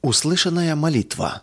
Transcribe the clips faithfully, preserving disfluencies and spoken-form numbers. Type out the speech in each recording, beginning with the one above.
Услышанная молитва.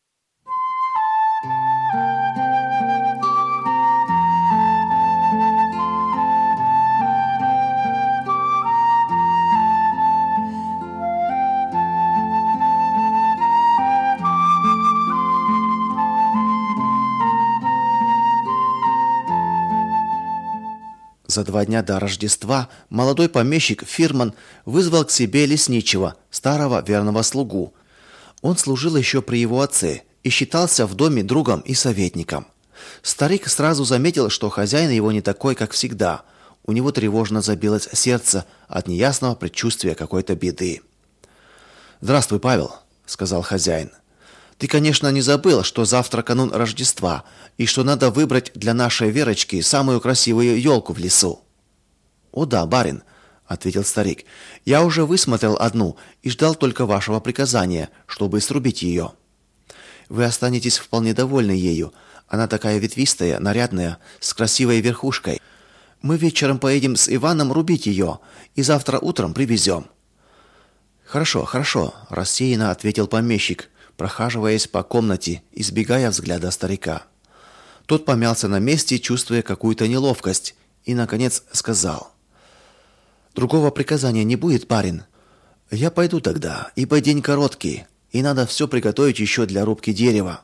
За два дня до Рождества молодой помещик Фирман вызвал к себе лесничего, старого верного слугу. Он служил еще при его отце и считался в доме другом и советником. Старик сразу заметил, что хозяин его не такой, как всегда. У него тревожно забилось сердце от неясного предчувствия какой-то беды. «Здравствуй, Павел», — сказал хозяин. «Ты, конечно, не забыл, что завтра канун Рождества, и что надо выбрать для нашей Верочки самую красивую елку в лесу». «О да, барин», — ответил старик. «Я уже высмотрел одну и ждал только вашего приказания, чтобы срубить ее». «Вы останетесь вполне довольны ею. Она такая ветвистая, нарядная, с красивой верхушкой. Мы вечером поедем с Иваном рубить ее и завтра утром привезем». «Хорошо, хорошо», — рассеянно ответил помещик, прохаживаясь по комнате, избегая взгляда старика. Тот помялся на месте, чувствуя какую-то неловкость, и наконец сказал: «Другого приказания не будет, барин. Я пойду тогда, ибо день короткий, и надо все приготовить еще для рубки дерева».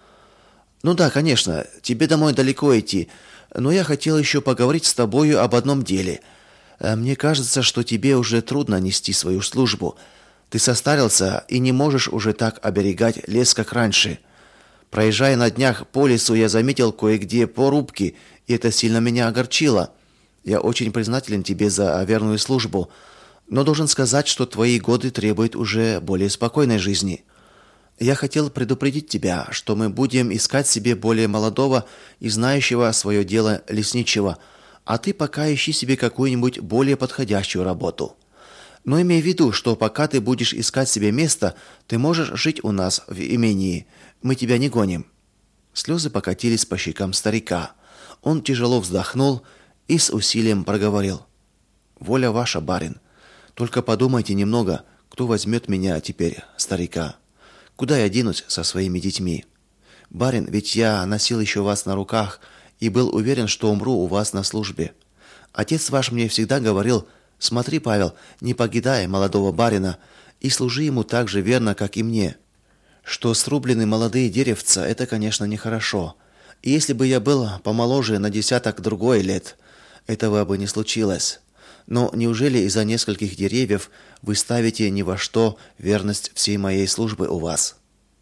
«Ну да, конечно, тебе домой далеко идти, но я хотел еще поговорить с тобою об одном деле. Мне кажется, что тебе уже трудно нести свою службу. Ты состарился и не можешь уже так оберегать лес, как раньше. Проезжая на днях по лесу, я заметил кое-где порубки, и это сильно меня огорчило. Я очень признателен тебе за верную службу, но должен сказать, что твои годы требуют уже более спокойной жизни. Я хотел предупредить тебя, что мы будем искать себе более молодого и знающего свое дело лесничего, а ты пока ищи себе какую-нибудь более подходящую работу. Но имей в виду, что пока ты будешь искать себе место, ты можешь жить у нас в имении. Мы тебя не гоним». Слезы покатились по щекам старика. Он тяжело вздохнул и с усилием проговорил: «Воля ваша, барин. Только подумайте немного, кто возьмет меня теперь, старика. Куда я денусь со своими детьми? Барин, ведь я носил еще вас на руках и был уверен, что умру у вас на службе. Отец ваш мне всегда говорил: смотри, Павел, не покидай молодого барина и служи ему так же верно, как и мне. Что срублены молодые деревца, это, конечно, нехорошо. И если бы я был помоложе на десяток другой лет, этого бы не случилось. Но неужели из-за нескольких деревьев вы ставите ни во что верность всей моей службы у вас?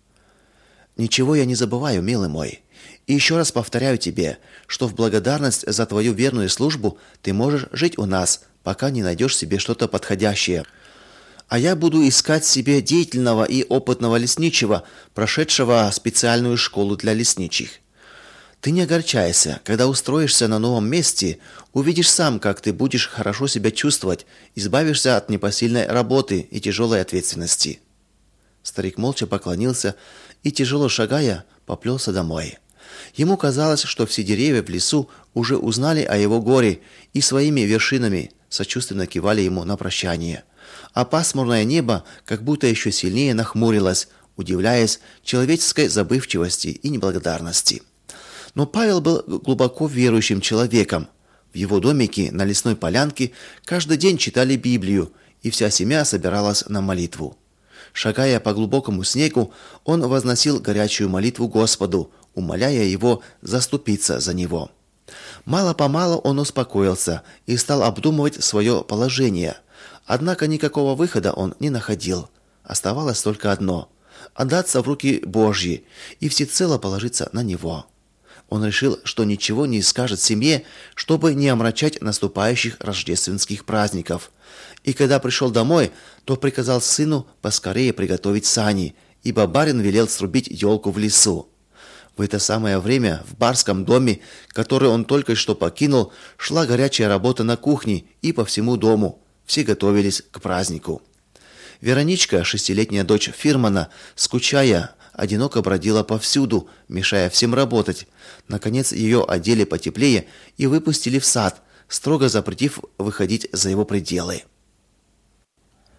Ничего я не забываю, милый мой. И еще раз повторяю тебе, что в благодарность за твою верную службу ты можешь жить у нас, пока не найдешь себе что-то подходящее. А я буду искать себе деятельного и опытного лесничего, прошедшего специальную школу для лесничих. Ты не огорчайся, когда устроишься на новом месте, увидишь сам, как ты будешь хорошо себя чувствовать, избавишься от непосильной работы и тяжелой ответственности». Старик молча поклонился и, тяжело шагая, поплелся домой. Ему казалось, что все деревья в лесу уже узнали о его горе и своими вершинами сочувственно кивали ему на прощание. А пасмурное небо как будто еще сильнее нахмурилось, удивляясь человеческой забывчивости и неблагодарности. Но Павел был глубоко верующим человеком. В его домике на лесной полянке каждый день читали Библию, и вся семья собиралась на молитву. Шагая по глубокому снегу, он возносил горячую молитву Господу, умоляя его заступиться за него. Мало-помалу он успокоился и стал обдумывать свое положение. Однако никакого выхода он не находил. Оставалось только одно – отдаться в руки Божьи и всецело положиться на Него. Он решил, что ничего не скажет семье, чтобы не омрачать наступающих рождественских праздников. И когда пришел домой, то приказал сыну поскорее приготовить сани, ибо барин велел срубить елку в лесу. В это самое время в барском доме, который он только что покинул, шла горячая работа на кухне и по всему дому. Все готовились к празднику. Вероничка, шестилетняя дочь Фирмана, скучая, одиноко бродила повсюду, мешая всем работать. Наконец ее одели потеплее и выпустили в сад, строго запретив выходить за его пределы.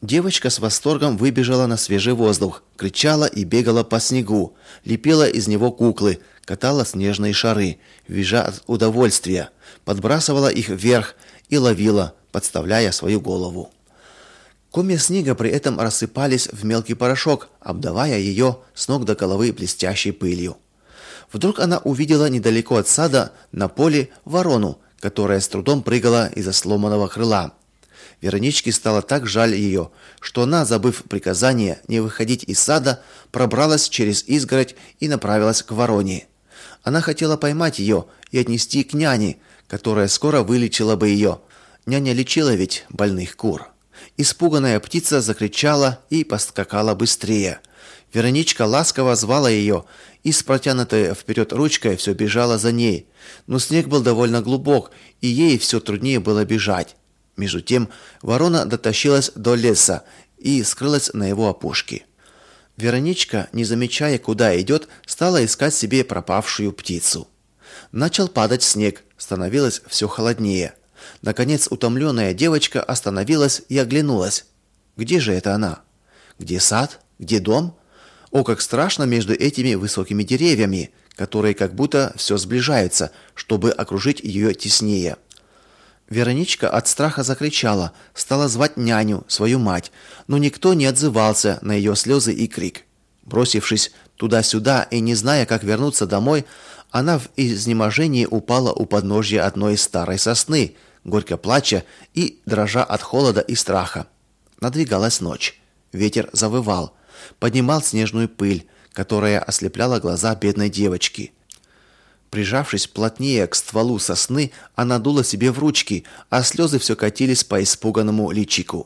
Девочка с восторгом выбежала на свежий воздух, кричала и бегала по снегу, лепила из него куклы, катала снежные шары, визжа от удовольствия, подбрасывала их вверх и ловила, подставляя свою голову. Комья снега при этом рассыпались в мелкий порошок, обдавая ее с ног до головы блестящей пылью. Вдруг она увидела недалеко от сада на поле ворону, которая с трудом прыгала из-за сломанного крыла. Вероничке стало так жаль ее, что она, забыв приказание не выходить из сада, пробралась через изгородь и направилась к вороне. Она хотела поймать ее и отнести к няне, которая скоро вылечила бы ее. Няня лечила ведь больных кур. Испуганная птица закричала и поскакала быстрее. Вероничка ласково звала ее и с протянутой вперед ручкой все бежала за ней. Но снег был довольно глубок, и ей все труднее было бежать. Между тем ворона дотащилась до леса и скрылась на его опушке. Вероничка, не замечая, куда идет, стала искать себе пропавшую птицу. Начал падать снег, становилось все холоднее. Наконец утомленная девочка остановилась и оглянулась. Где же это она? Где сад? Где дом? О, как страшно между этими высокими деревьями, которые как будто все сближаются, чтобы окружить ее теснее. Вероничка от страха закричала, стала звать няню, свою мать, но никто не отзывался на ее слезы и крик. Бросившись туда-сюда и не зная, как вернуться домой, она в изнеможении упала у подножья одной старой сосны, горько плача и дрожа от холода и страха. Надвигалась ночь. Ветер завывал, поднимал снежную пыль, которая ослепляла глаза бедной девочки. Прижавшись плотнее к стволу сосны, она дула себе в ручки, а слезы все катились по испуганному личику.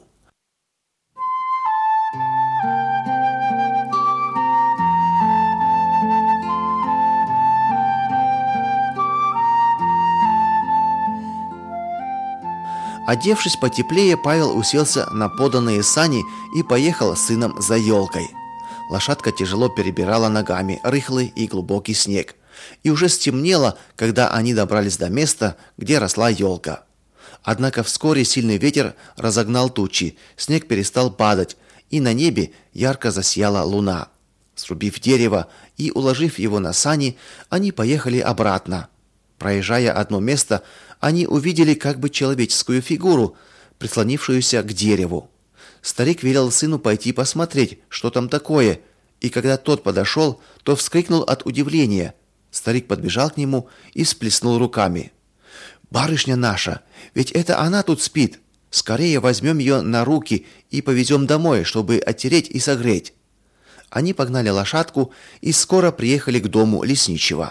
Одевшись потеплее, Павел уселся на поданные сани и поехал с сыном за елкой. Лошадка тяжело перебирала ногами рыхлый и глубокий снег. И уже стемнело, когда они добрались до места, где росла елка. Однако вскоре сильный ветер разогнал тучи, снег перестал падать, и на небе ярко засияла луна. Срубив дерево и уложив его на сани, они поехали обратно. Проезжая одно место, они увидели как бы человеческую фигуру, прислонившуюся к дереву. Старик велел сыну пойти посмотреть, что там такое, и когда тот подошел, то вскрикнул от удивления. Старик подбежал к нему и всплеснул руками. «Барышня наша, ведь это она тут спит. Скорее возьмем ее на руки и повезем домой, чтобы оттереть и согреть». Они погнали лошадку и скоро приехали к дому лесничего.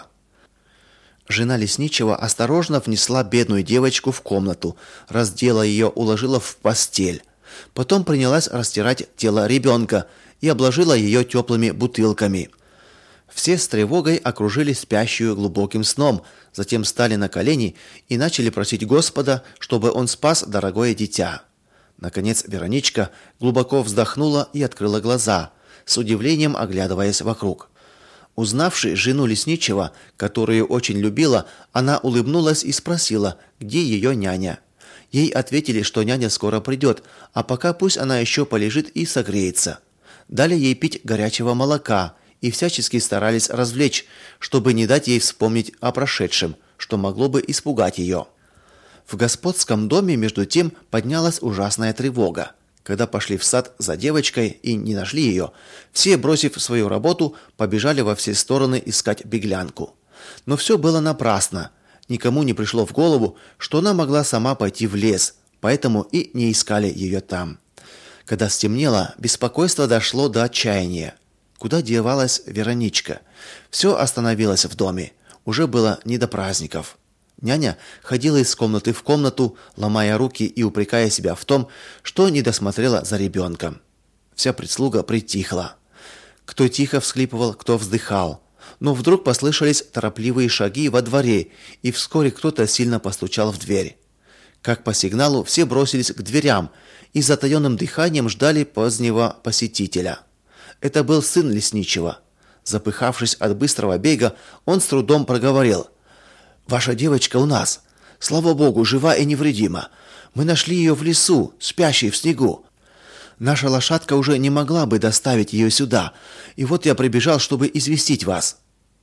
Жена лесничего осторожно внесла бедную девочку в комнату, раздела ее, уложила в постель. Потом принялась растирать тело ребенка и обложила ее теплыми бутылками. Все с тревогой окружили спящую глубоким сном, затем стали на колени и начали просить Господа, чтобы он спас дорогое дитя. Наконец Вероничка глубоко вздохнула и открыла глаза, с удивлением оглядываясь вокруг. Узнавши жену лесничего, которую очень любила, она улыбнулась и спросила, где ее няня. Ей ответили, что няня скоро придет, а пока пусть она еще полежит и согреется. Дали ей пить горячего молока и всячески старались развлечь, чтобы не дать ей вспомнить о прошедшем, что могло бы испугать ее. В господском доме между тем поднялась ужасная тревога. Когда пошли в сад за девочкой и не нашли ее, все, бросив свою работу, побежали во все стороны искать беглянку. Но все было напрасно. Никому не пришло в голову, что она могла сама пойти в лес, поэтому и не искали ее там. Когда стемнело, беспокойство дошло до отчаяния. Куда девалась Вероничка? Все остановилось в доме. Уже было не до праздников. Няня ходила из комнаты в комнату, ломая руки и упрекая себя в том, что не досмотрела за ребенком. Вся прислуга притихла. Кто тихо всхлипывал, кто вздыхал. Но вдруг послышались торопливые шаги во дворе, и вскоре кто-то сильно постучал в дверь. Как по сигналу все бросились к дверям и с затаенным дыханием ждали позднего посетителя. Это был сын лесничего. Запыхавшись от быстрого бега, он с трудом проговорил: «Ваша девочка у нас. Слава Богу, жива и невредима. Мы нашли ее в лесу, спящей в снегу. Наша лошадка уже не могла бы доставить ее сюда, и вот я прибежал, чтобы известить вас».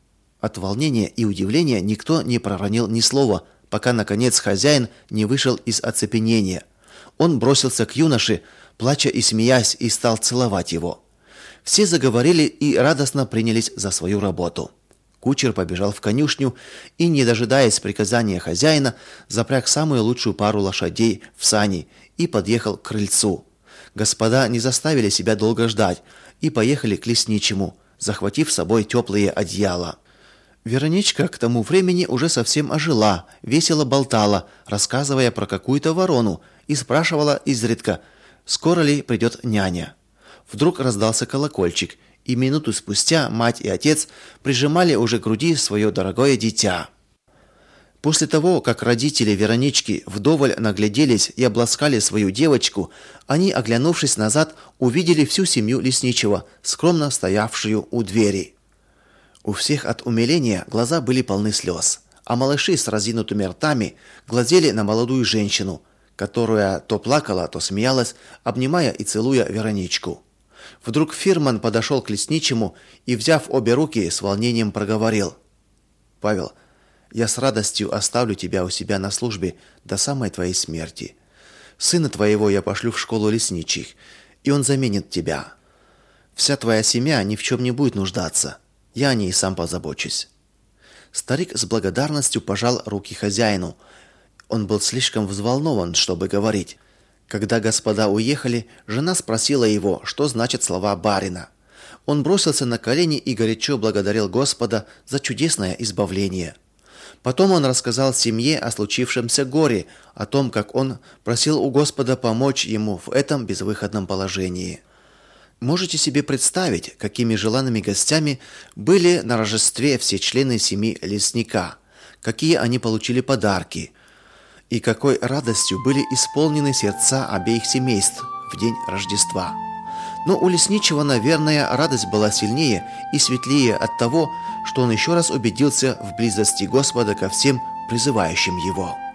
От волнения и удивления никто не проронил ни слова, пока, наконец, хозяин не вышел из оцепенения. Он бросился к юноше, плача и смеясь, и стал целовать его. Все заговорили и радостно принялись за свою работу. Кучер побежал в конюшню и, не дожидаясь приказания хозяина, запряг самую лучшую пару лошадей в сани и подъехал к крыльцу. Господа не заставили себя долго ждать и поехали к лесничему, захватив с собой теплые одеяла. Вероничка к тому времени уже совсем ожила, весело болтала, рассказывая про какую-то ворону, и спрашивала изредка, скоро ли придет няня. Вдруг раздался колокольчик, и минуту спустя мать и отец прижимали уже к груди свое дорогое дитя. После того, как родители Веронички вдоволь нагляделись и обласкали свою девочку, они, оглянувшись назад, увидели всю семью лесничего, скромно стоявшую у двери. У всех от умиления глаза были полны слез, а малыши с разинутыми ртами глазели на молодую женщину, которая то плакала, то смеялась, обнимая и целуя Вероничку. Вдруг Фирман подошел к лесничему и, взяв обе руки, с волнением проговорил: «Павел, я с радостью оставлю тебя у себя на службе до самой твоей смерти. Сына твоего я пошлю в школу лесничих, и он заменит тебя. Вся твоя семья ни в чем не будет нуждаться. Я о ней сам позабочусь». Старик с благодарностью пожал руки хозяину. Он был слишком взволнован, чтобы говорить. Когда господа уехали, жена спросила его, что значат слова барина. Он бросился на колени и горячо благодарил Господа за чудесное избавление. Потом он рассказал семье о случившемся горе, о том, как он просил у Господа помочь ему в этом безвыходном положении. Можете себе представить, какими желанными гостями были на Рождестве все члены семьи лесника, какие они получили подарки, и какой радостью были исполнены сердца обеих семейств в день Рождества. Но у лесничего, наверное, радость была сильнее и светлее от того, что он еще раз убедился в близости Господа ко всем призывающим его.